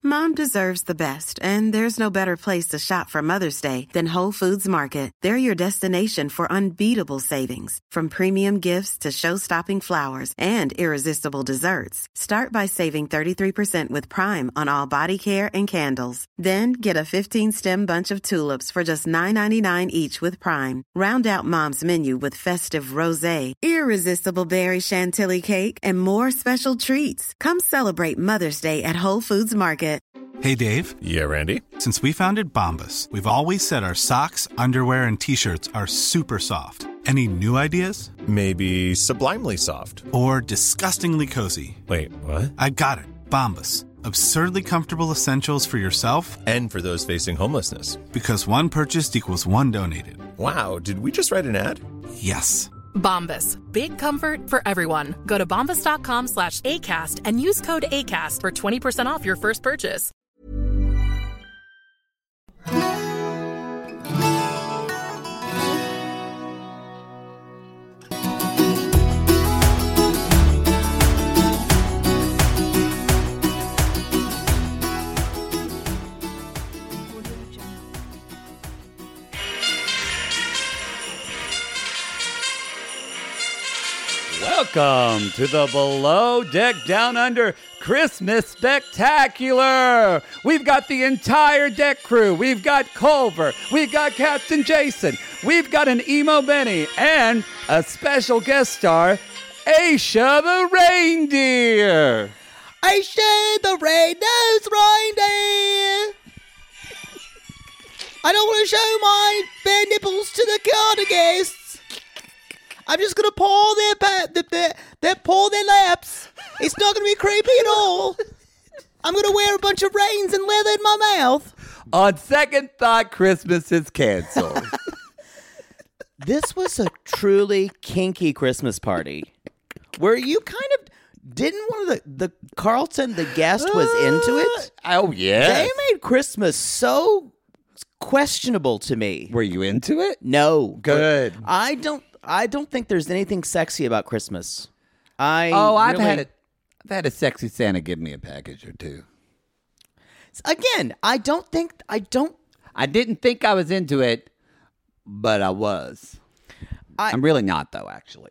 Mom deserves the best, and there's no better place to shop for Mother's Day than Whole Foods Market. They're your destination for unbeatable savings, from premium gifts to show-stopping flowers and irresistible desserts. Start by saving 33% with Prime on all body care and candles. Then get a 15-stem bunch of tulips for just $9.99 each with Prime. Round out Mom's menu with festive rosé, irresistible berry chantilly cake, and more special treats. Come celebrate Mother's Day at Whole Foods Market. Hey, Dave. Yeah, Randy. Since we founded Bombas, we've always said our socks, underwear, and T-shirts are super soft. Any new ideas? Maybe sublimely soft. Or disgustingly cozy. Wait, what? I got it. Bombas. Absurdly comfortable essentials for yourself and for those facing homelessness. Because one purchased equals one donated. Wow, did we just write an ad? Yes. Bombas. Big comfort for everyone. Go to bombas.com/ACAST and use code ACAST for 20% off your first purchase. Welcome to the Below Deck Down Under Christmas Spectacular. We've got the entire deck crew. We've got Culver. We've got Captain Jason. We've got an Emo Benny and a special guest star, Aisha the Reindeer. Aisha the Red-Nosed Reindeer. I don't want to show my bare nipples to the garden guests. I'm just gonna paw their laps. It's not gonna be creepy at all. I'm gonna wear a bunch of reins and leather in my mouth. On second thought, Christmas is canceled. This was a truly kinky Christmas party. Where you kind of didn't one of the Carlton, the guest, was into it. Oh yeah, they made Christmas so questionable to me. Were you into it? No. Good. I don't think there's anything sexy about Christmas. I've had a sexy Santa give me a package or two. Again, I didn't think I was into it, but I was. I'm really not, though, actually.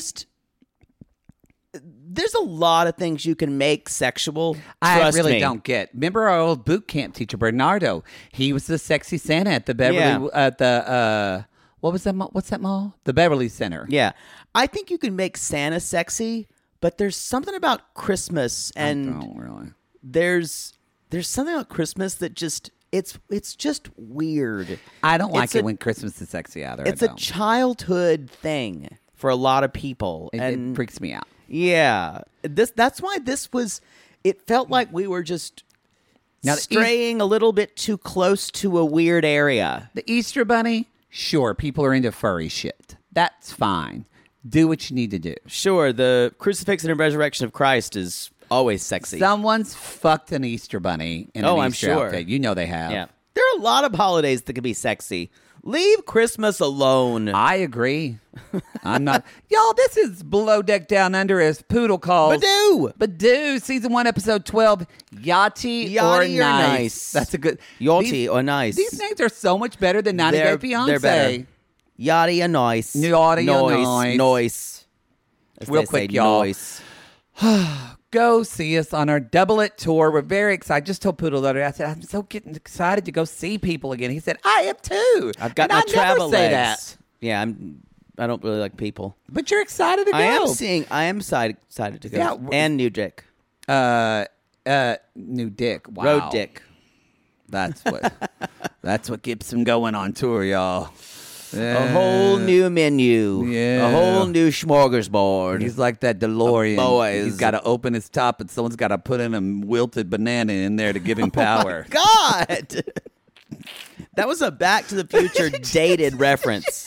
There's a lot of things you can make sexual. I really don't get. Remember our old boot camp teacher, Bernardo? He was the sexy Santa at the Beverly, at the, what was that? What's that mall? The Beverly Center. Yeah. I think you can make Santa sexy, but there's something about Christmas, and I don't really. There's something about Christmas that just it's just weird. I don't like it when Christmas is sexy either. It's a childhood thing for a lot of people, and it freaks me out. Yeah, that's why this was. It felt like we were just straying a little bit too close to a weird area. The Easter Bunny. Sure, people are into furry shit. That's fine. Do what you need to do. Sure, the crucifixion and resurrection of Christ is always sexy. Someone's fucked an Easter bunny in an Easter outfit. You know they have. Yeah. There are a lot of holidays that can be sexy. Leave Christmas alone. I agree. I'm not. Y'all, this is Below Deck Down Under, as Poodle calls. Badoo, Season 1, Episode 12, Yachty or Nice. That's a good... Yachty or Nice. These names are so much better than 90 Day Fiancé. They're better. Yachty or Nice. Yachty or Nice. Noise. Real quick, y'all. Noise. Go see us on our Double It tour. We're very excited. I just told Poodle the other day, I said, I'm so getting excited to go see people again. He said, I am too. I've got my travel legs. Yeah, I don't really like people. But you're excited to go. I am excited to go. Yeah, and New Dick. New Dick. Wow. Road Dick. That's what keeps him going on tour, y'all. A whole new menu. Yeah. A whole new smorgasbord. He's like that DeLorean. Boys. He's got to open his top and someone's got to put in a wilted banana in there to give him power. Oh my God. That was a Back to the Future dated reference.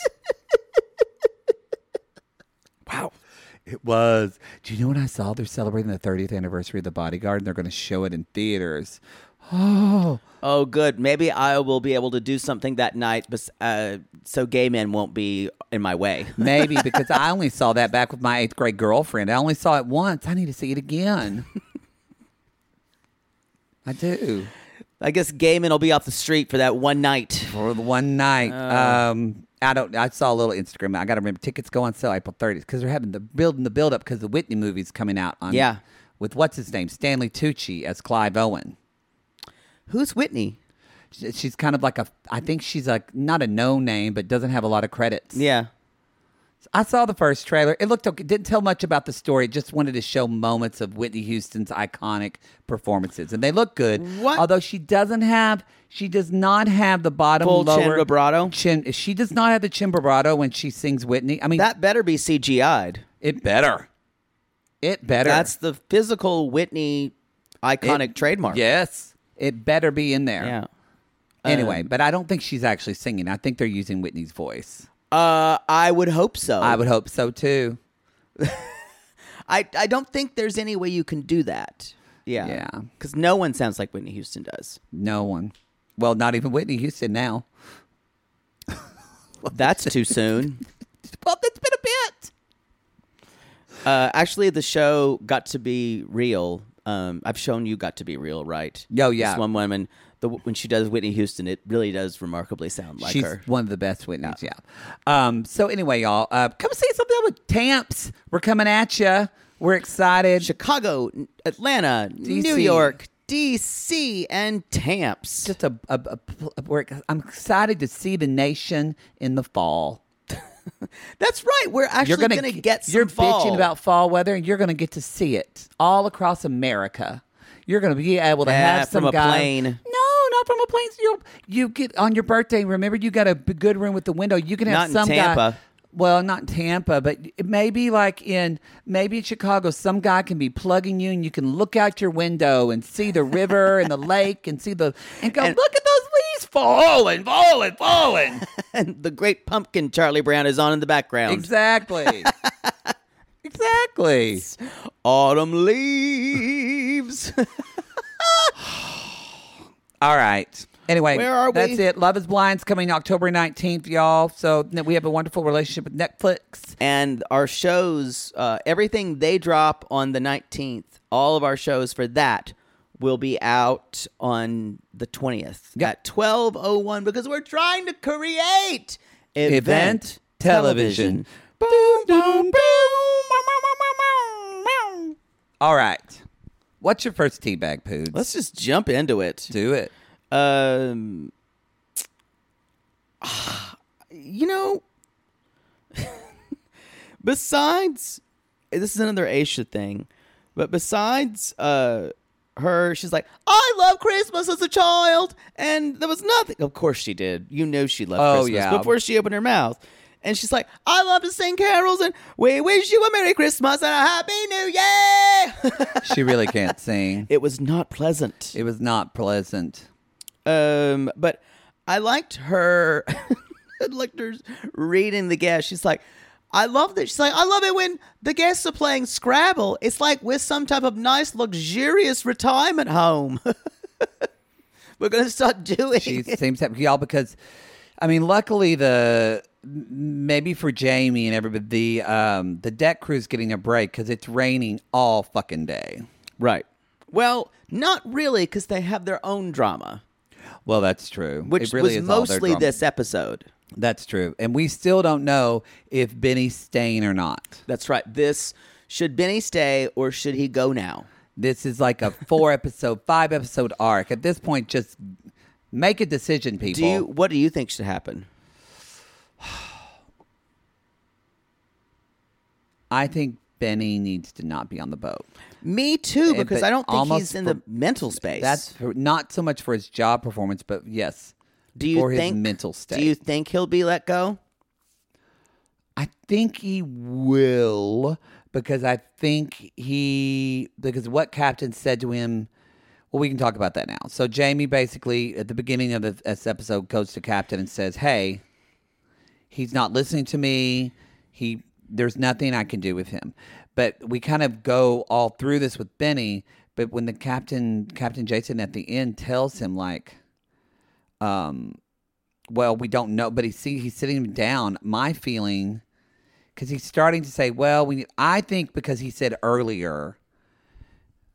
Wow. It was. Do you know what I saw? They're celebrating the 30th anniversary of The Bodyguard, and they're going to show it in theaters. Oh, good. Maybe I will be able to do something that night so gay men won't be in my way. Maybe, because I only saw that back with my 8th grade girlfriend. I only saw it once. I need to see it again. I do. I guess Gaiman will be off the street for that one night. For the one night. I saw a little Instagram. I got to remember, tickets go on sale April 30th because they're having building the build up because the Whitney movie's coming out on. Yeah. With what's his name? Stanley Tucci as Clive Owen. Who's Whitney? She's kind of like I think she's not a no name, but doesn't have a lot of credits. Yeah. I saw the first trailer. It looked okay. It didn't tell much about the story. It just wanted to show moments of Whitney Houston's iconic performances, and they look good. What? Although she does not have the bottom Full lower chin vibrato? She does not have the chin vibrato when she sings Whitney. I mean, That better be CGI'd. it better. It better. That's the physical Whitney iconic trademark. Yes, it better be in there. Yeah. Anyway, but I don't think she's actually singing. I think they're using Whitney's voice. I would hope so. I would hope so too. I don't think there's any way you can do that. Yeah. Yeah. Because no one sounds like Whitney Houston does. No one. Well, not even Whitney Houston now. That's too soon. Well, it's been a bit. Actually, the show Got to Be Real. I've shown you Got to Be Real, right? Oh, yeah. This one woman, when she does Whitney Houston, it really does remarkably sound like She's her. one of the best Whitneys, yeah. So anyway, y'all, come see something with Tamps. We're coming at you. We're excited. Chicago, Atlanta, DC. New York, D.C., and Tamps. Just I'm excited to see the nation in the fall. That's right. We're actually going to get some You're fall. bitching about fall weather, and you're going to get to see it all across America. You're going to be able to have some from a guy. plane. No, not from a plane. You get on your birthday. Remember, you got a good room with the window. You can have Not in some Tampa. guy. Well, not in Tampa, but maybe in Chicago, some guy can be plugging you, and you can look out your window and see the river and the lake, and look at those leaves falling. And the great pumpkin Charlie Brown is on in the background. Exactly. Exactly. Autumn leaves. All right. Anyway, Where are we? That's it. Love is Blind's coming October 19th, y'all. So we have a wonderful relationship with Netflix. And our shows, everything they drop on the 19th, all of our shows for that will be out on the 20th at 12:01 because we're trying to create Event television. Boom, boom, boom. All right. What's your first teabag, Poods? Let's just jump into it. do it. Besides, this is another Aisha thing, but besides her, she's like, I love Christmas as a child, and there was nothing. Of course she did. You knew she loved Christmas before she opened her mouth. And she's like, I love to sing carols, and we wish you a Merry Christmas and a Happy New Year. She really can't sing. It was not pleasant. It was not pleasant. But I liked her. I liked her reading the guests. She's like, I love that. She's like, I love it when the guests are playing Scrabble. It's like we're some type of nice, luxurious retirement home. We're going to start doing She it. seems happy, y'all, because, I mean, luckily maybe for Jamie and everybody, the deck crew's getting a break because it's raining all fucking day. Right. Well, not really, because they have their own drama, Well, that's true. which It really was is all their mostly drama. this episode. That's true. And we still don't know if Benny's staying or not. That's right. Should Benny stay or should he go now? This is like a 5-episode arc. At this point, just make a decision, people. What do you think should happen? I think Benny needs to not be on the boat. Me too, Eh, because but I don't think almost he's in for- the mental space. That's not so much for his job performance, but yes, for his mental state. Do you think he'll be let go? I think he will, because because what Captain said to him. Well, we can talk about that now. So Jamie basically at the beginning of this episode goes to Captain and says, "Hey, he's not listening to me. There's nothing I can do with him." But we kind of go all through this with Benny. But when the Captain Jason at the end tells him like, well, we don't know, but he's sitting him down. My feeling, because he's starting to say, well, I think because he said earlier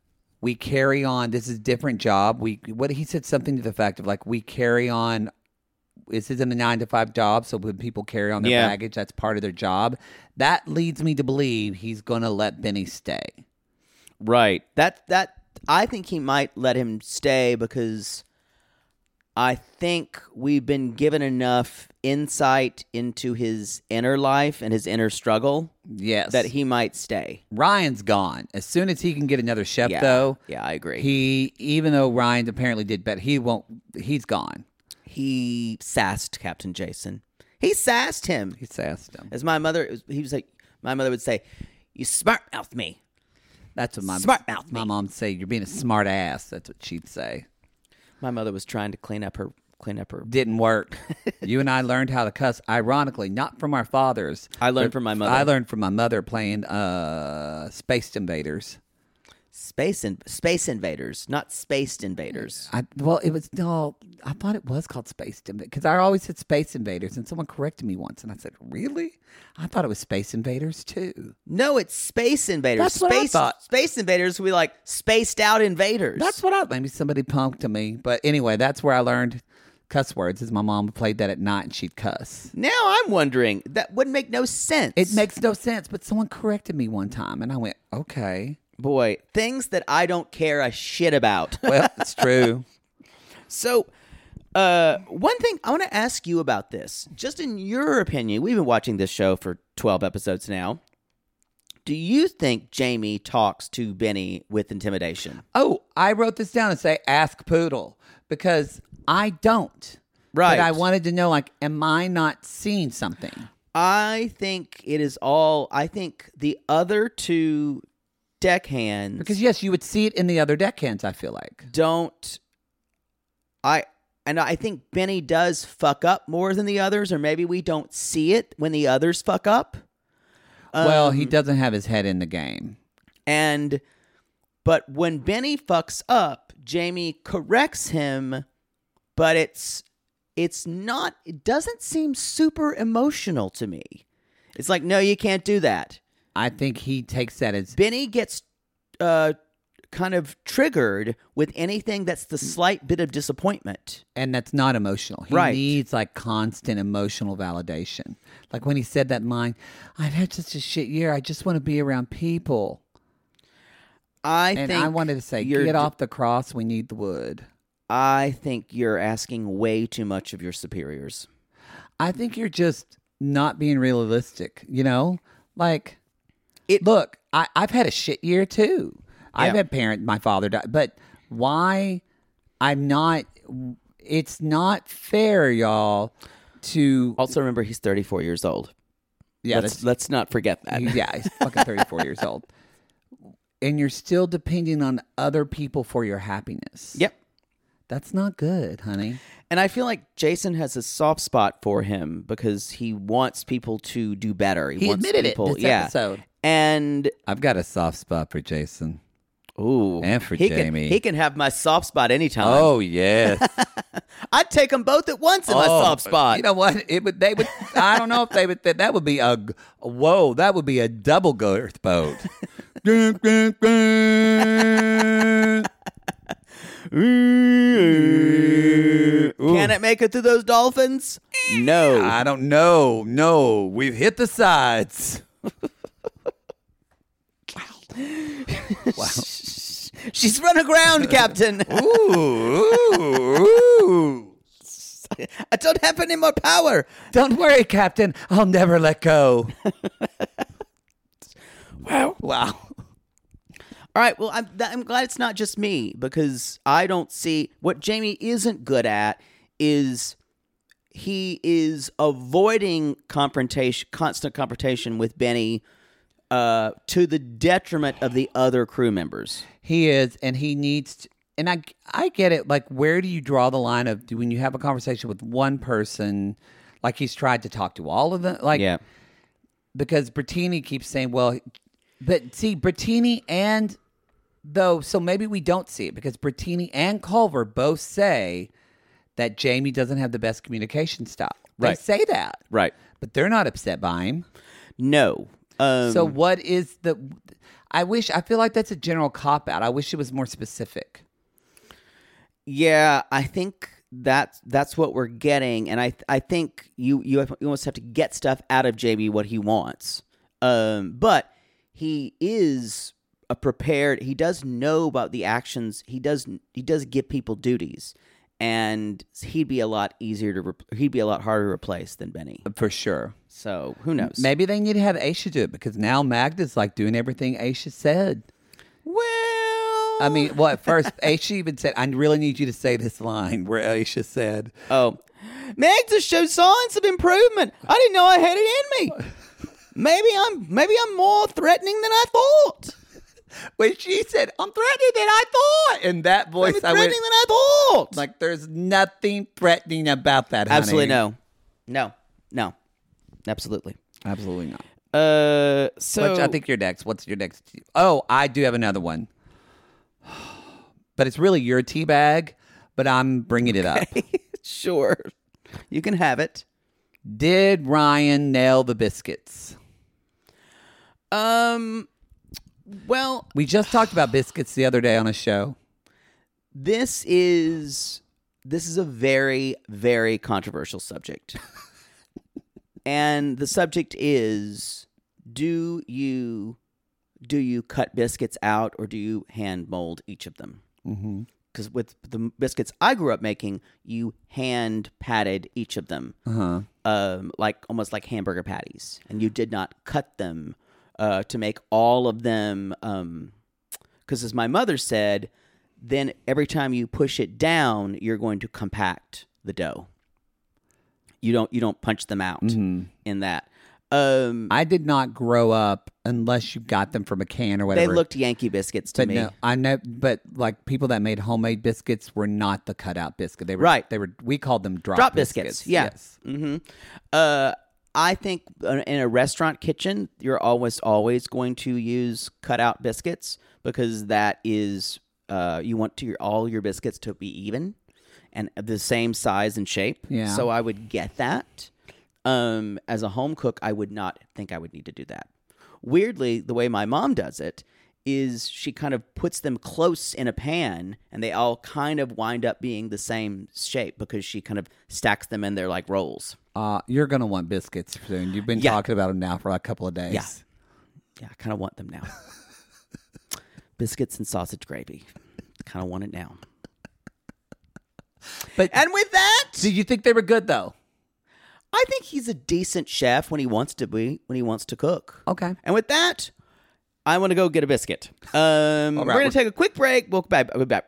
we carry on. This is a different job. He said something to the fact of like, we carry on. This isn't a 9-to-5 job. So when people carry on their baggage, that's part of their job. That leads me to believe he's going to let Benny stay. Right. That I think he might let him stay because I think we've been given enough insight into his inner life and his inner struggle. Yes. That he might stay. Ryan's gone. As soon as he can get another chef, though. Yeah, I agree. Even though Ryan apparently did better, he's gone. He sassed Captain Jason. He sassed him. As my mother would say, "You smart mouth me." That's what my mom say. You're being a smart ass. That's what she'd say. My mother was trying to clean up her. Didn't work. You and I learned how to cuss. Ironically, not from our fathers. I learned from my mother. I learned from my mother playing Space Invaders. Space Invaders, not Spaced Invaders. I thought it was called Space Invaders because I always said Space Invaders, and someone corrected me once, and I said, "Really? I thought it was Space Invaders too." No, it's Space Invaders. That's what I thought. Space Invaders, we like spaced out invaders. That's what maybe somebody punked to me, but anyway, that's where I learned cuss words. Is my mom played that at night and she'd cuss. Now I'm wondering, that wouldn't make no sense. It makes no sense, but someone corrected me one time, and I went, "Okay." Boy, things that I don't care a shit about. Well, it's true. So, one thing I want to ask you about this, just in your opinion, we've been watching this show for 12 episodes now. Do you think Jamie talks to Benny with intimidation? Oh, I wrote this down and say, ask Poodle, because I don't. Right. But I wanted to know, like, am I not seeing something? I think the other two deckhands, because yes, you would see it in the other deckhands. I feel like I think Benny does fuck up more than the others, or maybe we don't see it when the others fuck up. Well, he doesn't have his head in the game, but when Benny fucks up, Jamie corrects him, but it doesn't seem super emotional to me. It's like, no, you can't do that. I think he takes that as... Benny gets kind of triggered with anything that's the slight bit of disappointment. And that's not emotional. He needs like constant emotional validation. Like when he said that line, "I've had such a shit year. I just want to be around people." I wanted to say, get off the cross. We need the wood. I think you're asking way too much of your superiors. I think you're just not being realistic, you know? Like... Look, I've had a shit year too. Yeah. I've had my father died, but why it's not fair, y'all, to... Also remember, he's 34 years old. Yeah. Let's not forget that. Yeah, he's fucking 34 years old. And you're still depending on other people for your happiness. Yep. That's not good, honey. And I feel like Jason has a soft spot for him because he wants people to do better. He wants admitted people, it this episode. And I've got a soft spot for Jason. Ooh. And for Jamie. He can have my soft spot anytime. Oh, yes. I'd take them both at once in my soft spot. You know what? They would. I don't know if they would. That would be that would be a double girth boat. Can it make it through those dolphins? No. I don't know. No. We've hit the sides. Wow. She's run aground, Captain. Ooh. I don't have any more power. Don't worry, Captain. I'll never let go. Wow. All right. Well, I'm glad it's not just me, because I don't see what Jamie isn't good at is he is avoiding constant confrontation with Benny to the detriment of the other crew members. He is, and he needs to, and I get it. Like, where do you draw the line of when you have a conversation with one person, like he's tried to talk to all of them? Like, yeah. Because Bertini keeps saying, well, but see, Bertini and so maybe we don't see it because Bertini and Culver both say that Jamie doesn't have the best communication style. They say that. Right. But they're not upset by him. No. So what is I feel like that's a general cop-out. I wish it was more specific. Yeah, I think that's what we're getting, and I think you almost have to get stuff out of JB what he wants. But he is prepared. He does know about the actions. He does give people duties, and he'd be a lot harder to replace than Benny For sure. So who knows? Maybe they need to have Aisha do it because now Magda's like doing everything Aisha said. Well, I mean, well, at first, Aisha even said, I really need you to say this line where Aisha said, "Oh, Magda shows signs of improvement. I didn't know I had it in me. Maybe I'm more threatening than I thought." When she said, "I'm threatening than I thought," in that voice, I'm threatening than I thought. Like, there's nothing threatening about that, honey. Absolutely no, absolutely not. So Which I think you're next. What's your next? Oh, I do have another one, but it's really your tea bag. But I'm bringing it up. Sure, you can have it. Did Ryan nail the biscuits? Well, we just talked about biscuits the other day on a show. This is a very, very controversial subject. And the subject is, do you cut biscuits out or do you hand mold each of them? Because with the biscuits I grew up making, you hand patted each of them, almost like hamburger patties, and you did not cut them to make all of them. Because as my mother said, then every time you push it down, you're going to compact the dough. You don't punch them out in that. I did not grow up unless you got them from a can or whatever. They looked Yankee biscuits to me. No, I know, but like people that made homemade biscuits were not the cutout biscuit. They were right. We called them drop biscuits. Yeah. Yes. I think in a restaurant kitchen, you're always going to use cutout biscuits because that is you want all your biscuits to be even and the same size and shape. Yeah. So I would get that. As a home cook, I would not think I would need to do that. Weirdly, the way my mom does it is she kind of puts them close in a pan, and they all kind of wind up being the same shape because she kind of stacks them in there like rolls. You're going to want biscuits soon. You've been talking about them now for a couple of days. Yeah, I kind of want them now. Biscuits and sausage gravy. Kind of want it now. And with that... Did you think they were good, though? I think he's a decent chef when he wants to be, when he wants to cook. Okay. And with that, I want to go get a biscuit. We're going to take a quick break. We'll be back.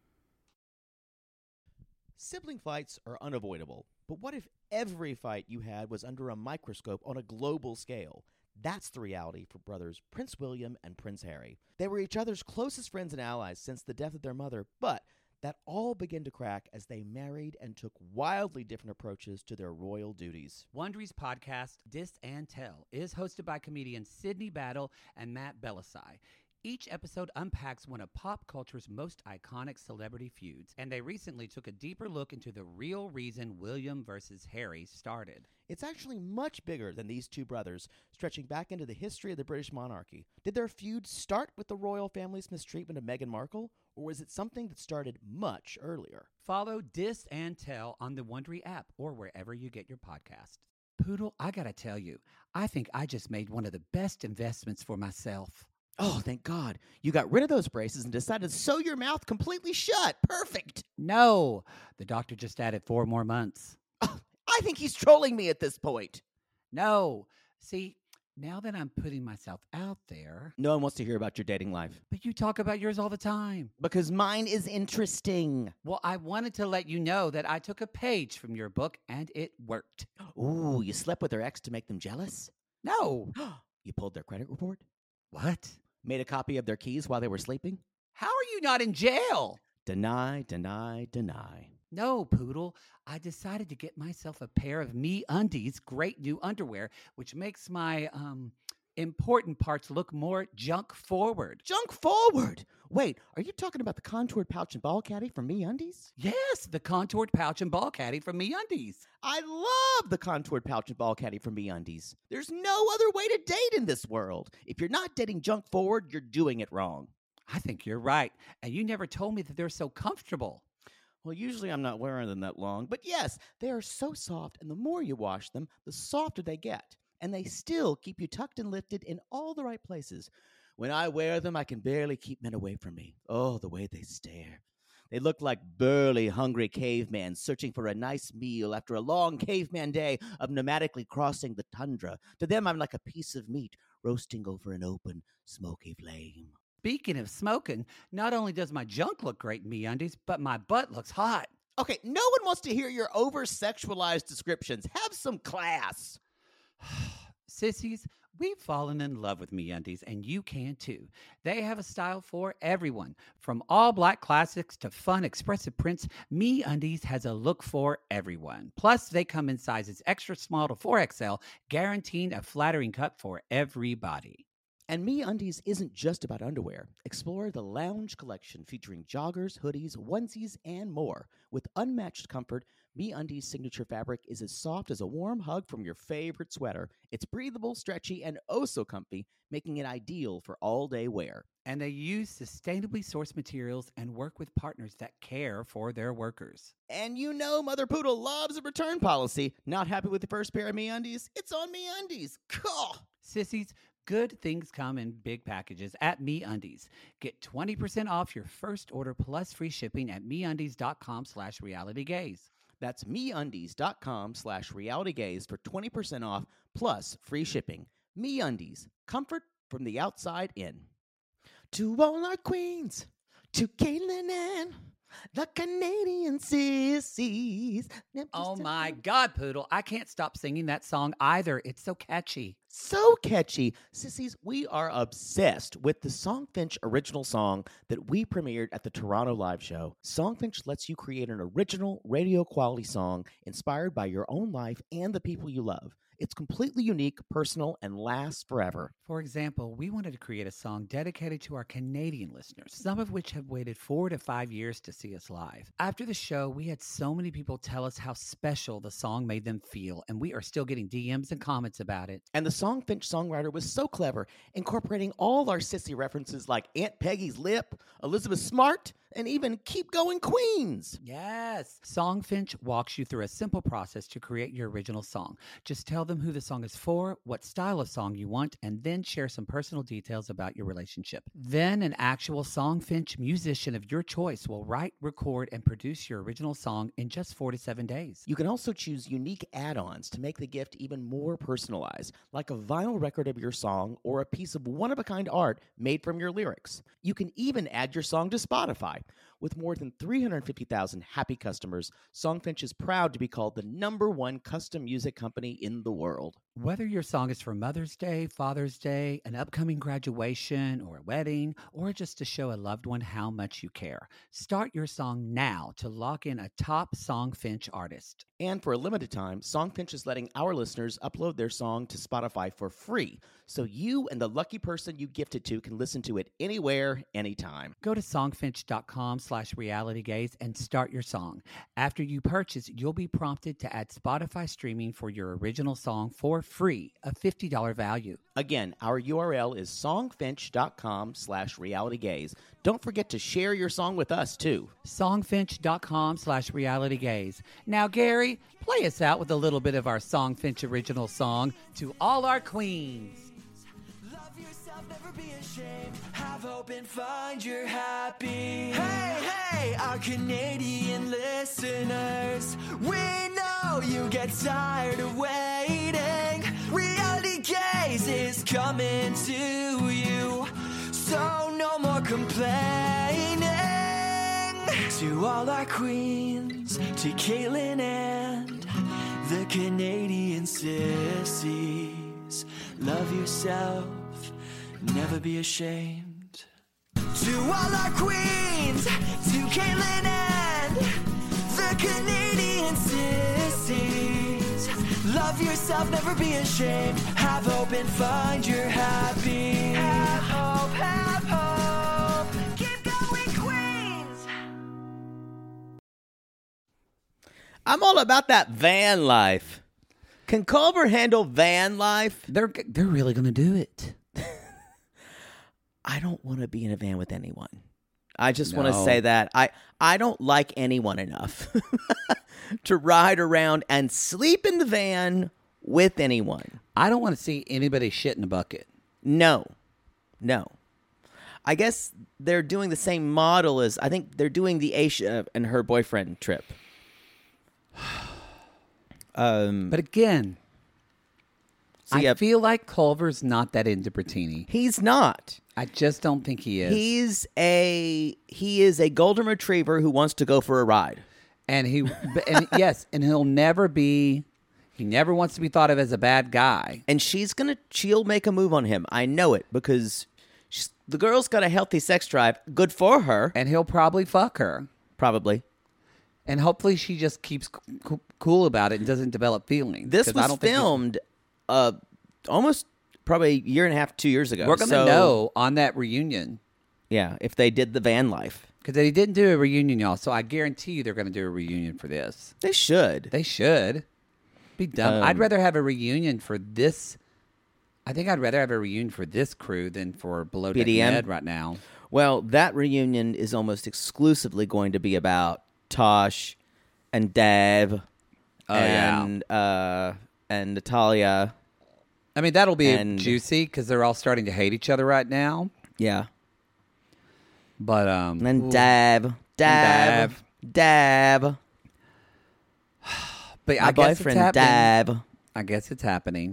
Sibling fights are unavoidable. But what if every fight you had was under a microscope on a global scale? That's the reality for brothers Prince William and Prince Harry. They were each other's closest friends and allies since the death of their mother, but that all began to crack as they married and took wildly different approaches to their royal duties. Wondery's podcast, Dis and Tell, is hosted by comedians Sydney Battle and Matt Belisai. Each episode unpacks one of pop culture's most iconic celebrity feuds, and they recently took a deeper look into the real reason William versus Harry started. It's actually much bigger than these two brothers, stretching back into the history of the British monarchy. Did their feud start with the royal family's mistreatment of Meghan Markle, or was it something that started much earlier? Follow Dis and Tell on the Wondery app or wherever you get your podcasts. Poodle, I gotta tell you, I think I just made one of the best investments for myself. Oh, thank God. You got rid of those braces and decided to sew your mouth completely shut. Perfect. No, the doctor just added 4 more months. I think he's trolling me at this point. No. See, now that I'm putting myself out there... No one wants to hear about your dating life. But you talk about yours all the time. Because mine is interesting. Well, I wanted to let you know that I took a page from your book and it worked. Ooh, you slept with their ex to make them jealous? No. You pulled their credit report? What? Made a copy of their keys while they were sleeping? How are you not in jail? Deny, deny, deny. No, Poodle. I decided to get myself a pair of MeUndies great new underwear, which makes my Important parts look more junk forward. Junk forward? Wait, are you talking about the contoured pouch and ball caddy from MeUndies? Yes, the contoured pouch and ball caddy from MeUndies. I love the contoured pouch and ball caddy from MeUndies. There's no other way to date in this world. If you're not dating junk forward, you're doing it wrong. I think you're right. And you never told me that they're so comfortable. Well, usually I'm not wearing them that long, but yes, they are so soft, and the more you wash them, the softer they get. And they still keep you tucked and lifted in all the right places. When I wear them, I can barely keep men away from me. Oh, the way they stare. They look like burly, hungry cavemen searching for a nice meal after a long caveman day of nomadically crossing the tundra. To them, I'm like a piece of meat roasting over an open, smoky flame. Speaking of smoking, not only does my junk look great in MeUndies, but my butt looks hot. Okay, no one wants to hear your over-sexualized descriptions. Have some class. Sissies, we've fallen in love with MeUndies, and you can too. They have a style for everyone. From all black classics to fun, expressive prints, MeUndies has a look for everyone. Plus, they come in sizes extra small to 4XL, guaranteeing a flattering cut for everybody. And MeUndies isn't just about underwear. Explore the Lounge collection featuring joggers, hoodies, onesies, and more. With unmatched comfort, MeUndies' signature fabric is as soft as a warm hug from your favorite sweater. It's breathable, stretchy, and oh so comfy, making it ideal for all-day wear. And they use sustainably sourced materials and work with partners that care for their workers. And you know Mother Poodle loves a return policy. Not happy with the first pair of MeUndies? It's on MeUndies. Cool. Sissies, good things come in big packages at MeUndies. Get 20% off your first order plus free shipping at MeUndies.com/realitygaze. That's MeUndies.com/realitygaze for 20% off plus free shipping. MeUndies, comfort from the outside in. To all our queens, to Caitlin and the Canadian sissies. Oh my God, Poodle, I can't stop singing that song either. It's so catchy. So catchy. Sissies, we are obsessed with the Songfinch original song that we premiered at the Toronto Live Show. Songfinch lets you create an original radio quality song inspired by your own life and the people you love. It's completely unique, personal, and lasts forever. For example, we wanted to create a song dedicated to our Canadian listeners, some of which have waited 4 to 5 years to see us live. After the show, we had so many people tell us how special the song made them feel, and we are still getting DMs and comments about it. And the Songfinch songwriter was so clever, incorporating all our sissy references like Aunt Peggy's Lip, Elizabeth Smart, and even Keep Going Queens. Yes. Songfinch walks you through a simple process to create your original song. Just tell them who the song is for, what style of song you want, and then share some personal details about your relationship. Then an actual Songfinch musician of your choice will write, record, and produce your original song in just 4 to 7 days. You can also choose unique add-ons to make the gift even more personalized, like a vinyl record of your song or a piece of one-of-a-kind art made from your lyrics. You can even add your song to Spotify. With more than 350,000 happy customers, Songfinch is proud to be called the #1 custom music company in the world. Whether your song is for Mother's Day, Father's Day, an upcoming graduation, or a wedding, or just to show a loved one how much you care, start your song now to lock in a top Songfinch artist. And for a limited time, Songfinch is letting our listeners upload their song to Spotify for free, so you and the lucky person you gift it to can listen to it anywhere, anytime. Go to songfinch.com/realitygaze and start your song. After you purchase, you'll be prompted to add Spotify streaming for your original song for free, a $50 value. Again, our URL is songfinch.com/realitygaze. Don't forget to share your song with us, too. Songfinch.com/realitygaze. Now, Gary, play us out with a little bit of our Songfinch original song, To All Our Queens. Love yourself, never be ashamed. Have hope and find your happy. Hey, hey, our Canadian listeners. We know you get tired of waiting. Reality Gaze is coming to you. So no more complaining. To all our queens, to Caitlin and the Canadian sissies. Love yourself, never be ashamed. To all our queens, to Caitlin and the Canadian sissies. Love Love yourself, never be ashamed. Have hope and find your happy. Have hope, have hope. Keep going, Queens. I'm all about that van life. Can Culver handle van life? They're really going to do it. I don't want to be in a van with anyone. I just want to No. say that. I don't like anyone enough to ride around and sleep in the van with anyone. I don't want to see anybody shit in a bucket. No. I guess they're doing the same model as, I think they're doing the Aisha and her boyfriend trip. But again, See, I feel like Culver's not that into Bertini. He's not. I just don't think he is. He is a golden retriever who wants to go for a ride. And yes, and he'll never be. He never wants to be thought of as a bad guy. And she'll make a move on him. I know it because the girl's got a healthy sex drive. Good for her. And he'll probably fuck her. Probably. And hopefully she just keeps cool about it and doesn't develop feelings. This 'Cause I was don't think filmed almost probably a year and a half, 2 years ago. we're going to So, know on that reunion. Yeah, if they did the van life. Because they didn't do a reunion, y'all. So I guarantee you they're going to do a reunion for this. They should. They should. Be dumb. I'd rather have a reunion for this. I think I'd rather have a reunion for this crew than for Below Deck BDM? Med right now. Well, that reunion is almost exclusively going to be about Tosh and Dave and Natalia. I mean, that'll be And- juicy because they're all starting to hate each other right now. Yeah. But And then ooh. Dave. But My I guess it's boyfriend, happening. Dave. I guess it's happening.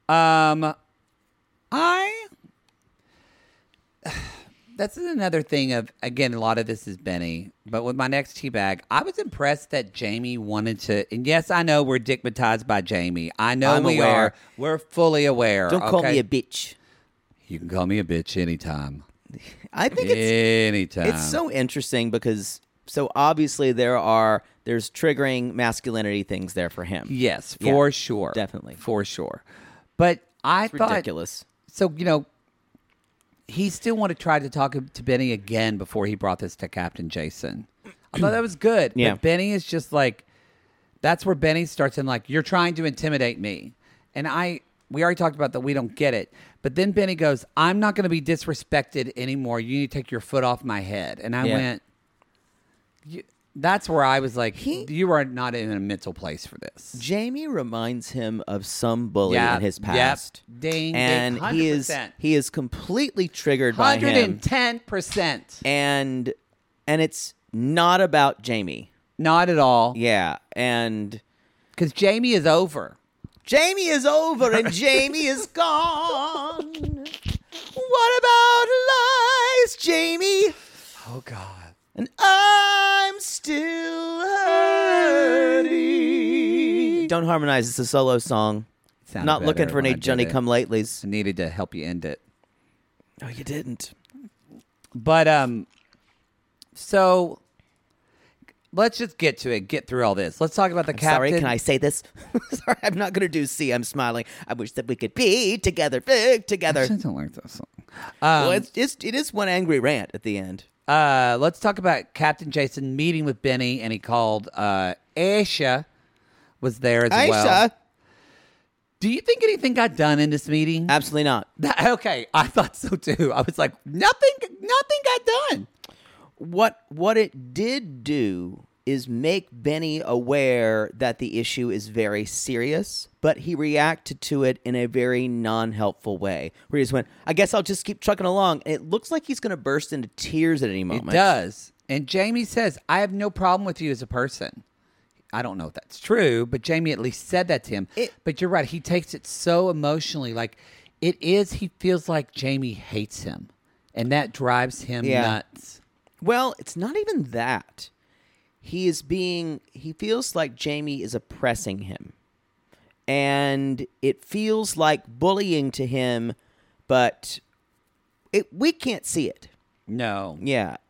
That's another thing of, again, a lot of this is Benny. But with my next teabag, I was impressed that Jamie wanted to, and yes, I know we're dickmatized by Jamie. I know I'm we aware. are. We're fully aware. Don't call okay? me a bitch. You can call me a bitch anytime. I think Anytime. it's so interesting because so obviously there's triggering masculinity things there for him. Yes, Yeah, for sure. definitely. For sure. But I It's thought, ridiculous. so, he still wanted to try to talk to Benny again before he brought this to Captain Jason. I thought that was good. Yeah. But Benny is just like, that's where Benny starts in like, you're trying to intimidate me. And we already talked about that we don't get it. But then Benny goes, I'm not going to be disrespected anymore. You need to take your foot off my head. And I went, that's where I was like, you are not in a mental place for this. Jamie reminds him of some bully Yeah, in his yep. past. Ding, and ding, he is 100%. completely triggered by him. 110%. And it's not about Jamie. Not at all. Yeah. And Because Jamie is over. Jamie is over and Jamie is gone. What about lies, Jamie? Oh, God. And I'm still hurting. Don't harmonize. It's a solo song. Sounded Not looking better for any when I did Johnny it. come latelys. I needed to help you end it. No, you didn't. But, so let's just get to it. Get through all this. Let's talk about the captain. Sorry, can I say this? Sorry, I'm not going to do C. I'm smiling. I wish that we could be together, big together. I don't like that song. Well, it is one angry rant at the end. Let's talk about Captain Jason meeting with Benny, and he called Aisha was there as well. Aisha. Do you think anything got done in this meeting? Absolutely not. Okay, I thought so too. I was like, nothing got done. What it did do is make Benny aware that the issue is very serious, but he reacted to it in a very non-helpful way, where he just went, I guess I'll just keep trucking along. And it looks like he's going to burst into tears at any moment. It does. And Jamie says, I have no problem with you as a person. I don't know if that's true, but Jamie at least said that to him. But you're right. He takes it so emotionally. Like, he feels like Jamie hates him. And that drives him nuts. Well, it's not even that. He feels like Jamie is oppressing him. And it feels like bullying to him, but we can't see it. No. Yeah.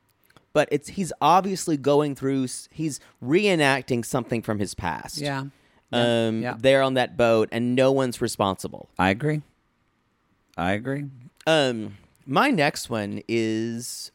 But he's obviously he's reenacting something from his past. Yeah. Yeah. They're on that boat, and no one's responsible. I agree. My next one is,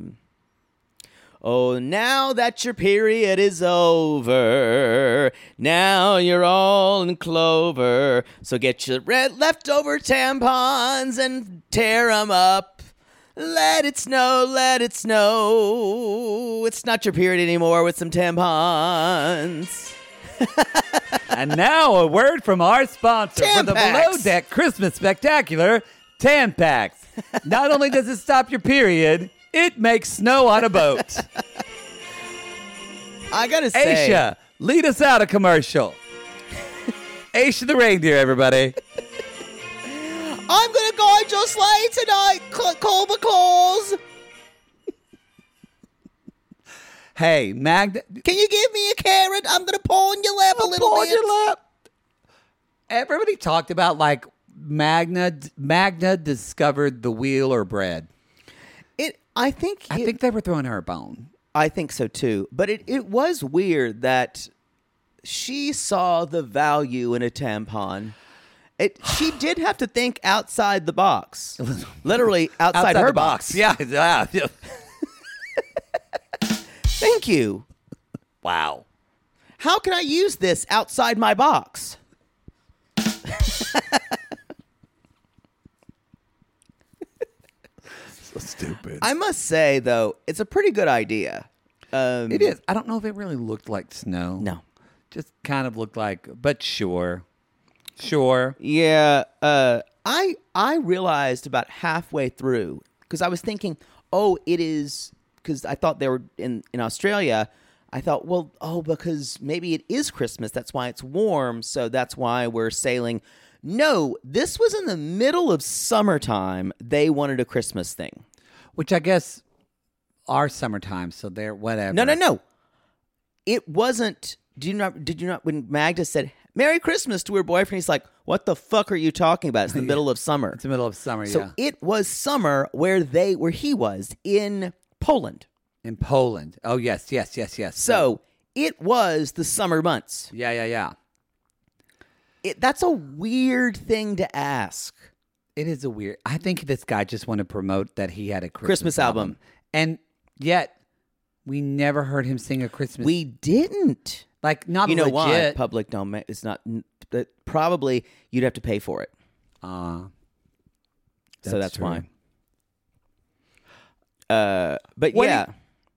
oh, now that your period is over, now you're all in clover, so get your red leftover tampons and tear them up. Let it snow, let it snow. It's not your period anymore with some tampons. And now a word from our sponsor for the Tampax. Below Deck Christmas Spectacular, Tampax. Not only does it stop your period, it makes snow on a boat. I gotta say, Aisha, lead us out a commercial. Aisha the reindeer, everybody. I'm gonna guide your sleigh tonight, Culver Claus. Hey, Magda. Can you give me a carrot? I'm gonna paw on your lap a little bit. Everybody talked about like Magna discovered the wheel or bread. I think they were throwing her a bone. I think so too. But it was weird that she saw the value in a tampon. She did have to think outside the box. Literally outside her the box. Yeah. Thank you. Wow. How can I use this outside my box? So stupid. I must say, though, it's a pretty good idea. It is. I don't know if it really looked like snow. No. Just kind of looked like, but sure. Sure. Yeah. I realized about halfway through, because I was thinking, oh, it is, because I thought they were in Australia. I thought, well, because maybe it is Christmas. That's why it's warm. So that's why we're sailing. No, this was in the middle of summertime. They wanted a Christmas thing. Which I guess are summertime, so they're whatever. No. It wasn't. Did you not, when Magda said, Merry Christmas to her boyfriend, he's like, what the fuck are you talking about? It's the middle of summer. It's the middle of summer, So yeah. it was summer where he was in Poland. In Poland. Oh, yes. So it was the summer months. Yeah. That's a weird thing to ask. It is a weird. I think this guy just wanted to promote that he had a Christmas album. And yet, we never heard him sing a Christmas. We didn't. Like, not You know legit. why? Public domain. It's not. Probably you'd have to pay for it. So that's true. why. But What do yeah.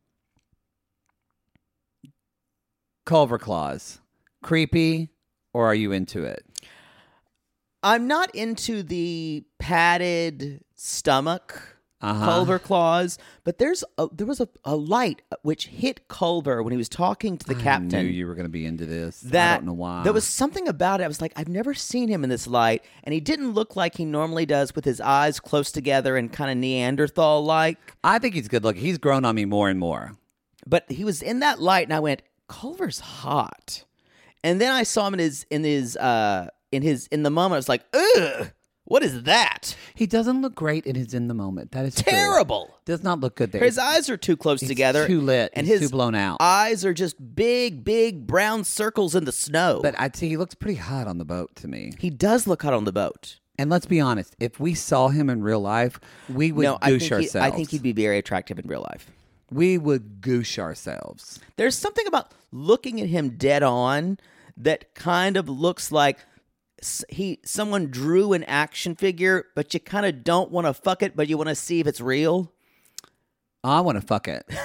Culver Claus. Creepy, or are you into it? I'm not into the padded stomach Culver Claus, but there was a light which hit Culver when he was talking to the captain. I knew you were going to be into this. I don't know why. There was something about it. I was like, I've never seen him in this light, and he didn't look like he normally does with his eyes close together and kind of Neanderthal-like. I think he's good looking. He's grown on me more and more. But he was in that light, and I went, Culver's hot. And then I saw him in the moment. I was like, ugh, what is that? He doesn't look great in his in the moment. That is Terrible. True. Does not look good there. His eyes are too close He's together. too lit. And He's his too blown out. eyes are just big brown circles in the snow. But I'd say he looks pretty hot on the boat to me. He does look hot on the boat. And let's be honest, if we saw him in real life, we would goosh ourselves. I think he'd be very attractive in real life. We would goosh ourselves. There's something about looking at him dead on that kind of looks like someone drew an action figure, but you kind of don't want to fuck it, but you want to see if it's real. I want to fuck it.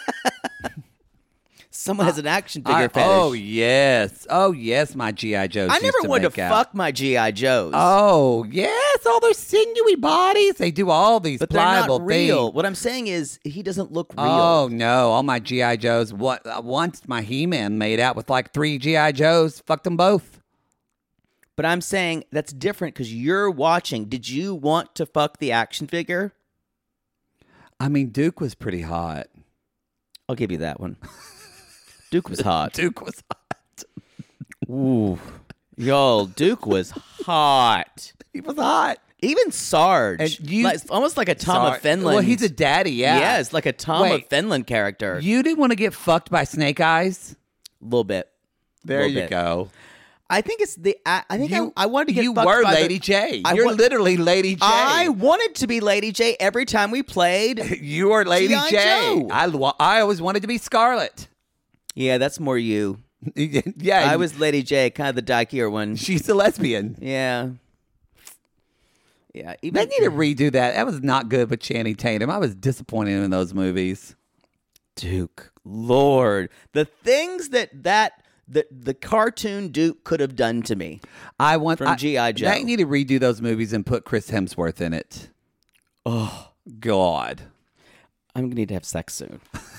Someone has an action figure fetish. Oh, yes, my G.I. Joes I used never to wanted make to out. fuck my G.I. Joes. Oh, yes, all their sinewy bodies. They do all these but they're pliable not real. things. What I'm saying is he doesn't look real. Oh, no, all my G.I. Joes. Once my He-Man made out with like 3 G.I. Joes. Fucked them both. But I'm saying that's different because you're watching. Did you want to fuck the action figure? I mean, Duke was pretty hot. I'll give you that one. Duke was hot. Duke was hot. Ooh. Yo, Duke was hot. He was hot. Even Sarge. And you- like, almost like a Tom of Finland. Well, he's a daddy, yeah. Yes, like a Tom of Finland character. You didn't want to get fucked by Snake Eyes? A little bit. There Little you bit. go. I think it's the. I think I wanted to get. You fucked were by Lady J. You're wa- literally Lady J. I wanted to be Lady J every time we played. You are Lady G.I. J. Joe. I always wanted to be Scarlet. Yeah, that's more you. Yeah, I was Lady J, kind of the dykier one. She's a lesbian. Yeah. Yeah. They need to redo that. That was not good with Channing Tatum. I was disappointed in those movies. Duke, Lord, the things that the cartoon Duke could have done to me. From G.I. Joe. They need to redo those movies and put Chris Hemsworth in it. Oh God, I'm gonna need to have sex soon.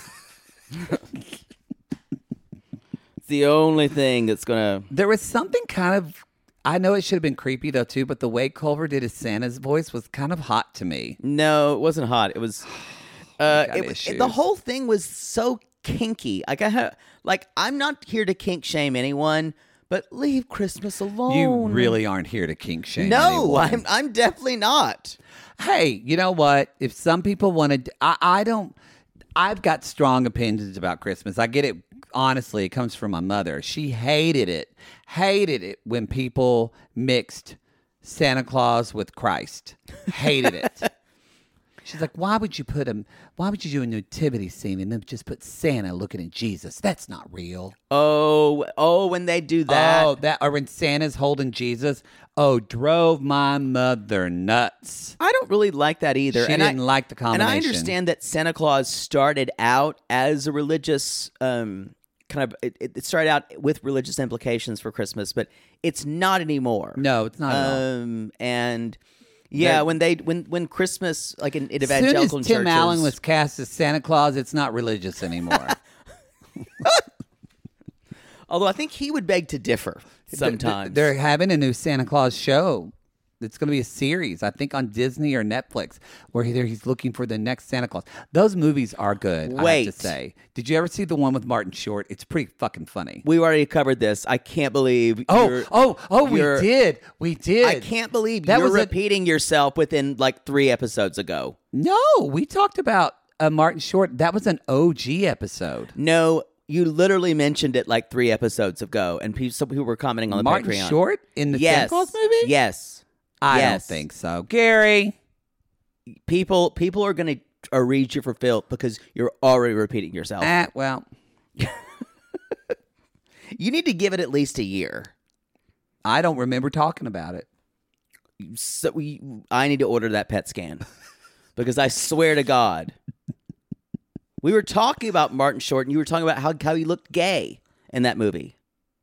It's the only thing that's gonna. There was something kind of. I know it should have been creepy though too, but the way Culver did his Santa's voice was kind of hot to me. No, it wasn't hot. It was. Issues. The whole thing was so kinky. I'm not here to kink shame anyone, but leave Christmas alone. You really aren't here to kink shame. No, anyone. I'm definitely not. Hey, you know what? If some people wanted, I don't. I've got strong opinions about Christmas. I get it. Honestly, it comes from my mother. She hated it when people mixed Santa Claus with Christ. Hated it. She's like, why would you do a nativity scene and then just put Santa looking at Jesus? That's not real. Oh, when they do that. Or when Santa's holding Jesus. Oh, drove my mother nuts. I don't really like that either. She didn't like the combination. And I understand that Santa Claus started out as a religious it started out with religious implications for Christmas, but it's not anymore. No, it's not at all. And yeah, when Christmas, like in evangelical churches. As soon as Tim churches, Allen was cast as Santa Claus, it's not religious anymore. although I think he would beg to differ sometimes. They're having a new Santa Claus show. It's going to be a series, I think, on Disney or Netflix, where he's looking for the next Santa Claus. Those movies are good, I have to say. Did you ever see the one with Martin Short? It's pretty fucking funny. We already covered this. I can't believe we did. We did. I can't believe you're repeating yourself within like 3 episodes ago. No, we talked about Martin Short. That was an OG episode. No, you literally mentioned it like 3 episodes ago, and some people were commenting on the Martin Patreon. Short in the Santa Claus movie? Yes. I don't think so. Gary. People are going to read you for filth because you're already repeating yourself. Well. You need to give it at least a year. I don't remember talking about it. So I need to order that PET scan because I swear to God. We were talking about Martin Short and you were talking about how he looked gay in that movie.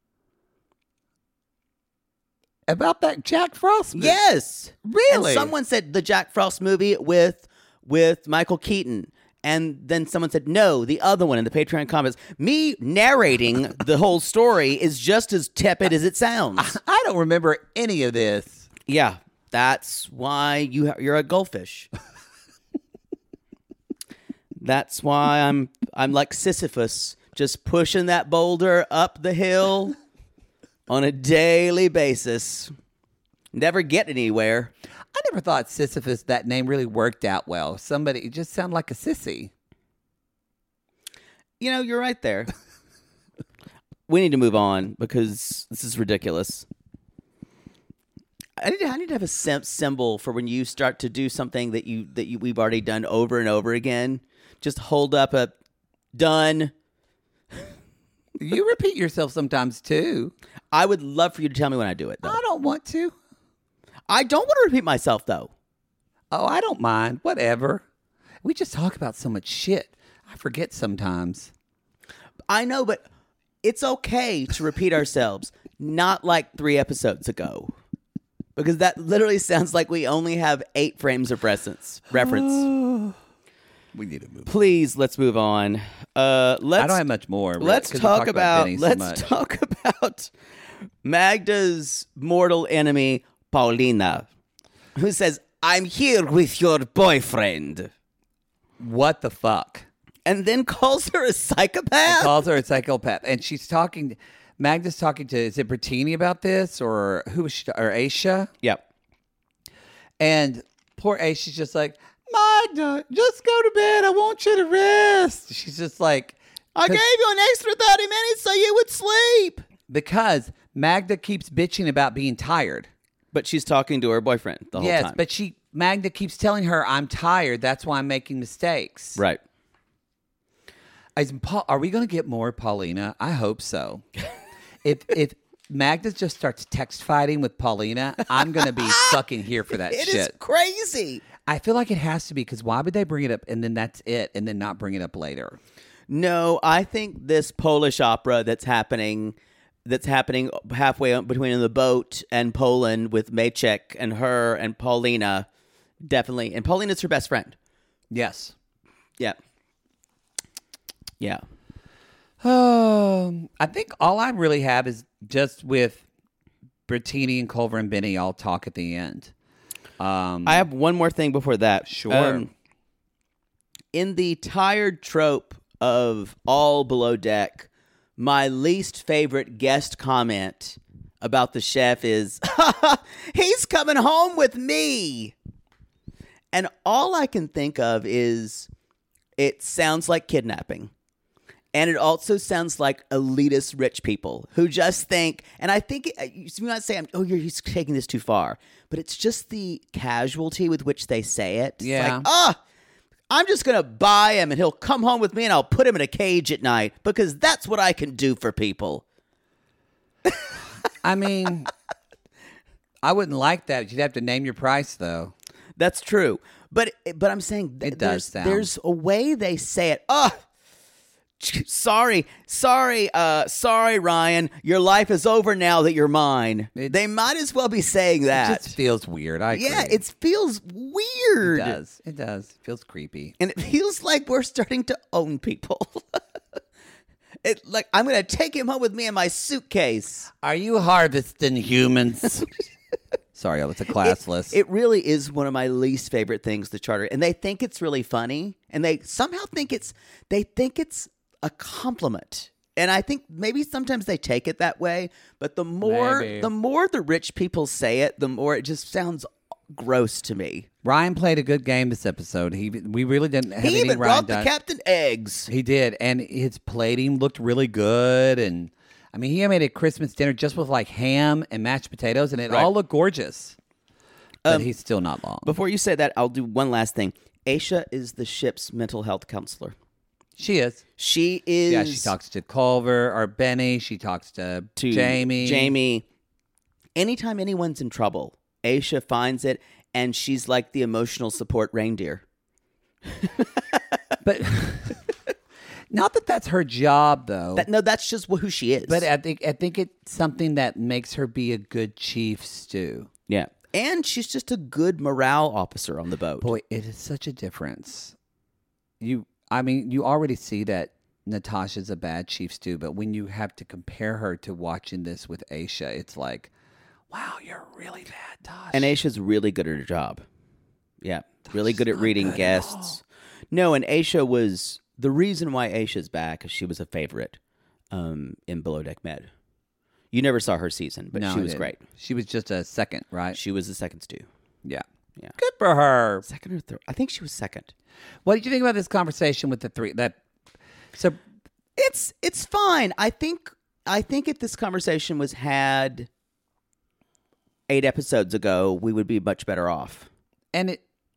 About that Jack Frost movie? Yes. Really? And someone said the Jack Frost movie with Michael Keaton. And then someone said, no, the other one in the Patreon comments. Me narrating the whole story is just as tepid as it sounds. I don't remember any of this. Yeah, that's why you're a goldfish. That's why I'm like Sisyphus, just pushing that boulder up the hill on a daily basis. Never get anywhere. I never thought Sisyphus, that name really worked out well. It just sounded like a sissy. You know, you're right there. We need to move on because this is ridiculous. I need to have a symbol for when you start to do something that we've already done over and over again. Just hold up a done. You repeat yourself sometimes too. I would love for you to tell me when I do it, though. I don't want to. I don't want to repeat myself, though. Oh, I don't mind. Whatever. We just talk about so much shit. I forget sometimes. I know, but it's okay to repeat ourselves. Not like 3 episodes ago. Because that literally sounds like we only have 8 frames of reference. We need to move. Please, let's move on. I don't have much more. Let's talk about Magda's mortal enemy, Paulina, who says, "I'm here with your boyfriend." What the fuck? And then calls her a psychopath. And she's talking. Magda's talking to, is it Bertini about this, or who was she? Or Aisha? Yep. And poor Aisha's just like, Magda, just go to bed. I want you to rest. She's just like, I gave you an extra 30 minutes so you would sleep. Because Magda keeps bitching about being tired. But she's talking to her boyfriend the whole time. Yes, but Magda keeps telling her, I'm tired. That's why I'm making mistakes. Right. Are we going to get more Paulina? I hope so. If Magda just starts text fighting with Paulina, I'm going to be fucking here for that shit. It is crazy. I feel like it has to be, because why would they bring it up and then that's it and then not bring it up later? No, I think this Polish opera that's happening halfway between the boat and Poland with Maciek and her and Paulina, definitely. And Paulina's her best friend. Yes. Yeah. Yeah. I think all I really have is just with Bertini and Culver and Benny all talk at the end. I have one more thing before that. Sure. In the tired trope of all below deck, my least favorite guest comment about the chef is, he's coming home with me. And all I can think of is, it sounds like kidnapping. And it also sounds like elitist rich people who just think, and I think, you might say, he's taking this too far. But it's just the casualty with which they say it. It's yeah. like, I'm just going to buy him and he'll come home with me and I'll put him in a cage at night because that's what I can do for people. I mean, I wouldn't like that. You'd have to name your price, though. That's true. But I'm saying it does sound. There's a way they say it. Sorry, Ryan. Your life is over now that you're mine. They might as well be saying that. It just feels weird. I agree. Yeah, it feels weird. It does. It feels creepy. And it feels like we're starting to own people. I'm going to take him home with me in my suitcase. Are you harvesting humans? Sorry, it's a class list. It really is one of my least favorite things, the Charter. And they think it's really funny. And they somehow think it's a compliment. And I think maybe sometimes they take it that way, but the more the rich people say it, the more it just sounds gross to me. Ryan played a good game this episode. We really didn't have he any even Ryan brought the captain eggs. He did, and his plating looked really good. And I mean, he made a Christmas dinner just with like ham and mashed potatoes, and it all looked gorgeous. But he's still not long. Before you say that, I'll do one last thing. Aisha is the ship's mental health counselor. She is. She is. Yeah, she talks to Culver or Benny. She talks to Jamie. Anytime anyone's in trouble, Aisha finds it, and she's like the emotional support reindeer. But not that that's her job, though. That's just who she is. But I think it's something that makes her be a good chief, Stu. Yeah. And she's just a good morale officer on the boat. Boy, it is such a difference. You already see that Natasha's a bad chief, Stu, but when you have to compare her to watching this with Aisha, it's like, wow, you're really bad, Tosh. And Aisha's really good at her job. Yeah, really good at reading guests. No, and Aisha was... The reason why Aisha's back is she was a favorite in Below Deck Med. You never saw her season, but she was great. She was just a second, right? She was the second Stu. Yeah. Good for her. Second or third? I think she was second. What did you think about this conversation with the three? So it's fine. I think if this conversation was had 8 episodes ago, we would be much better off. And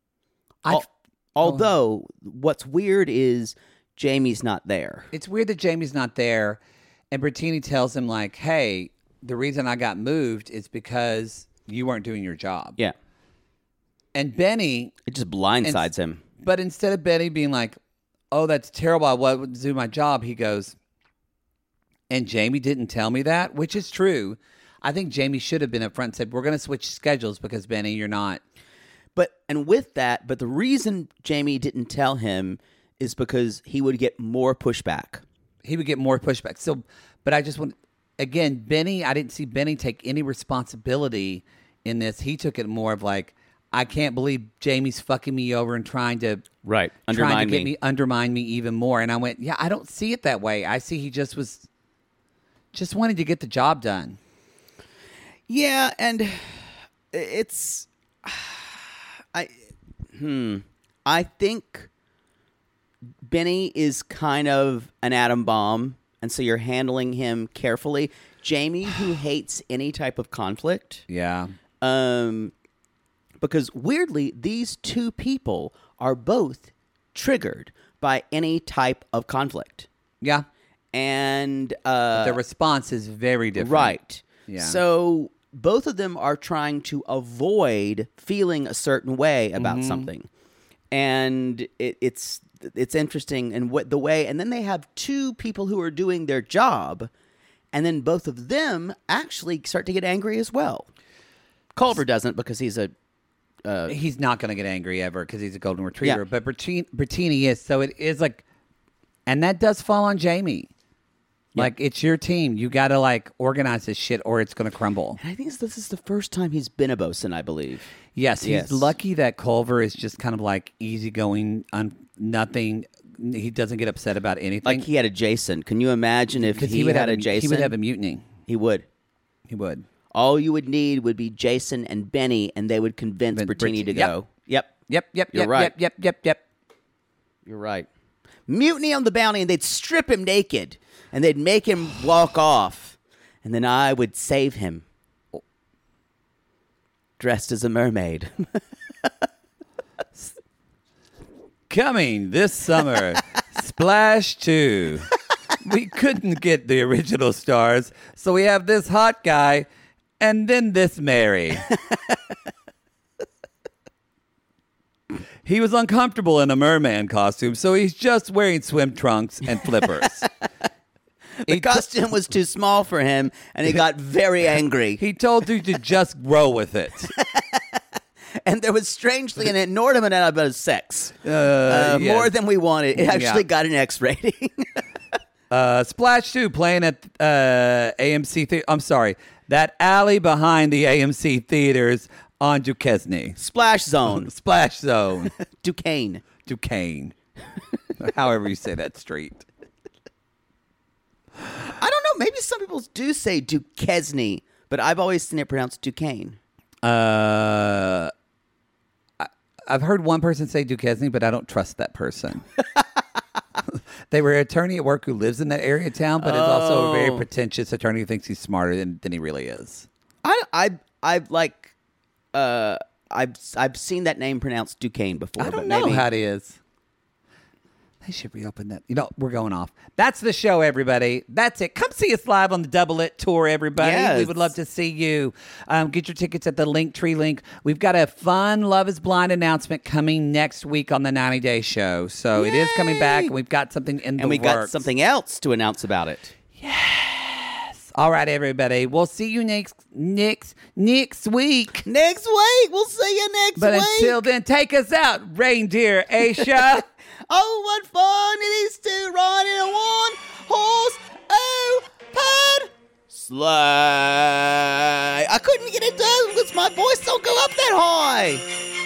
although what's weird is Jamie's not there. It's weird that Jamie's not there, and Bertini tells him like, "Hey, the reason I got moved is because you weren't doing your job." Yeah. And Benny... It just blindsides him. But instead of Benny being like, oh, that's terrible, I wouldn't do my job, he goes, and Jamie didn't tell me that, which is true. I think Jamie should have been up front and said, we're going to switch schedules because, Benny, you're not. But the reason Jamie didn't tell him is because he would get more pushback. So, but I just want, again, Benny, I didn't see Benny take any responsibility in this. He took it more of like, I can't believe Jamie's fucking me over and trying to undermine me even more. And I went, yeah, I don't see it that way. I see he just wanted to get the job done. Yeah, and it's I think Benny is kind of an atom bomb, and so you're handling him carefully. Jamie who hates any type of conflict. Yeah. Because weirdly, these two people are both triggered by any type of conflict. Yeah. And The response is very different. Right. Yeah. So both of them are trying to avoid feeling a certain way about something. And it's interesting and the way, and then they have two people who are doing their job, and then both of them actually start to get angry as well. Culver doesn't because he's not going to get angry ever because he's a golden retriever. Yeah. But Bertini is. So it is like, and that does fall on Jamie. Yeah. Like, it's your team. You got to, like, organize this shit or it's going to crumble. And I think this is the first time he's been a bosun, I believe. Yes, he's lucky that Culver is just kind of like easygoing on nothing. He doesn't get upset about anything. Like he had a Jason. Can you imagine if he had a Jason? He would have a mutiny. He would. He would. All you would need would be Jason and Benny, and they would convince Bertini to go. Yep. You're right. Yep. You're right. Mutiny on the Bounty, and they'd strip him naked, and they'd make him walk off, and then I would save him, dressed as a mermaid. Coming this summer, Splash 2. We couldn't get the original stars, so we have this hot guy and then this Mary. He was uncomfortable in a merman costume, so he's just wearing swim trunks and flippers. The costume was too small for him, and he got very angry. He told you to just roll with it. And there was strangely an inordinate amount of sex. Yes. More than we wanted. It actually got an X rating. Splash 2 playing at AMC. I'm sorry. That alley behind the AMC theaters on Duquesne. Splash Zone. Splash Zone. Duquesne. However you say that street. I don't know. Maybe some people do say Duquesne, but I've always seen it pronounced Duquesne. I've heard one person say Duquesne, but I don't trust that person. They were an attorney at work who lives in that area of town, but is also a very pretentious attorney who thinks he's smarter than he really is. I've seen that name pronounced Duquesne before. I don't know how it is. They should reopen that. You know, we're going off. That's the show, everybody. That's it. Come see us live on the Double It Tour, everybody. Yes. We would love to see you. Get your tickets at the Linktree link. We've got a fun Love is Blind announcement coming next week on the 90 Day Show. So It is coming back, and we've got something in the works. And we got something else to announce about it. Yes. All right, everybody. We'll see you next week. Next week. We'll see you next week. But until then, take us out, Reindeer Asia. Oh, what fun it is to ride in a one-horse open sleigh. I couldn't get it done because my voice don't go up that high.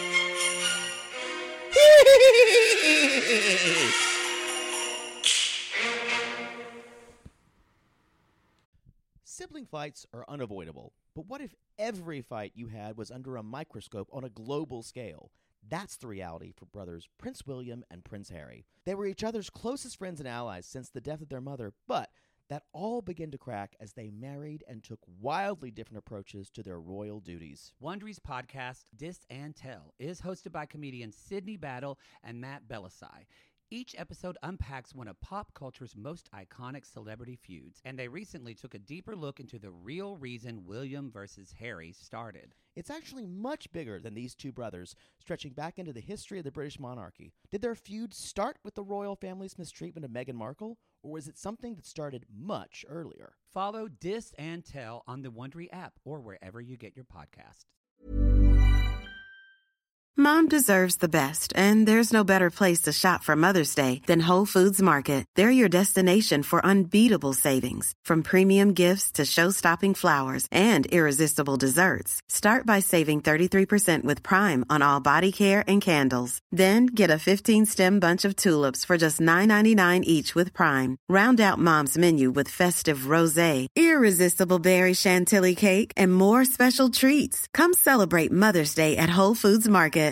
Sibling fights are unavoidable, but what if every fight you had was under a microscope on a global scale? That's the reality for brothers Prince William and Prince Harry. They were each other's closest friends and allies since the death of their mother, but that all began to crack as they married and took wildly different approaches to their royal duties. Wondery's podcast, Dis and Tell, is hosted by comedians Sydney Battle and Matt Belisai. Each episode unpacks one of pop culture's most iconic celebrity feuds, and they recently took a deeper look into the real reason William versus Harry started. It's actually much bigger than these two brothers, stretching back into the history of the British monarchy. Did their feud start with the royal family's mistreatment of Meghan Markle, or was it something that started much earlier? Follow Dis and Tell on the Wondery app or wherever you get your podcasts. Mom deserves the best, and there's no better place to shop for Mother's Day than Whole Foods Market. They're your destination for unbeatable savings, from premium gifts to show-stopping flowers and irresistible desserts. Start by saving 33% with Prime on all body care and candles. Then get a 15-stem bunch of tulips for just $9.99 each with Prime. Round out Mom's menu with festive rosé, irresistible berry chantilly cake, and more special treats. Come celebrate Mother's Day at Whole Foods Market.